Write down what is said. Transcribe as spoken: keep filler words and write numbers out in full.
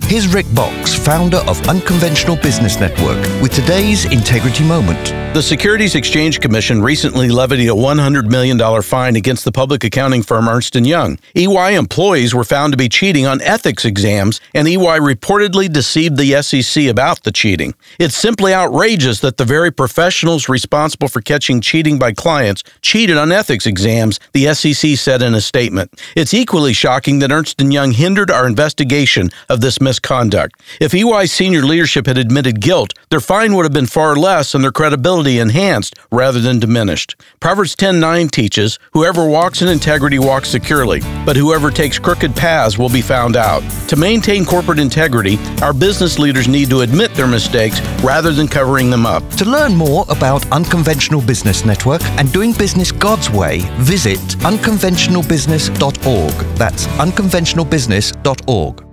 Here's Rick Box, founder of Unconventional Business Network, with today's Integrity Moment. The Securities Exchange Commission recently levied a one hundred million dollars fine against the public accounting firm Ernst and Young. E Y employees were found to be cheating on ethics exams, and E Y reportedly deceived the S E C about the cheating. It's simply outrageous that the very professionals responsible for catching cheating by clients cheated on ethics exams, the S E C said in a statement. It's equally shocking that Ernst and Young hindered our investigation of this misconduct. If E Y senior leadership had admitted guilt, their fine would have been far less and their credibility enhanced rather than diminished. Proverbs ten nine teaches, "Whoever walks in integrity walks securely, but whoever takes crooked paths will be found out." To maintain corporate integrity, our business leaders need to admit their mistakes rather than covering them up. To learn more about Unconventional Business Network and doing business God's way, visit unconventional business dot org. That's unconventional business dot org.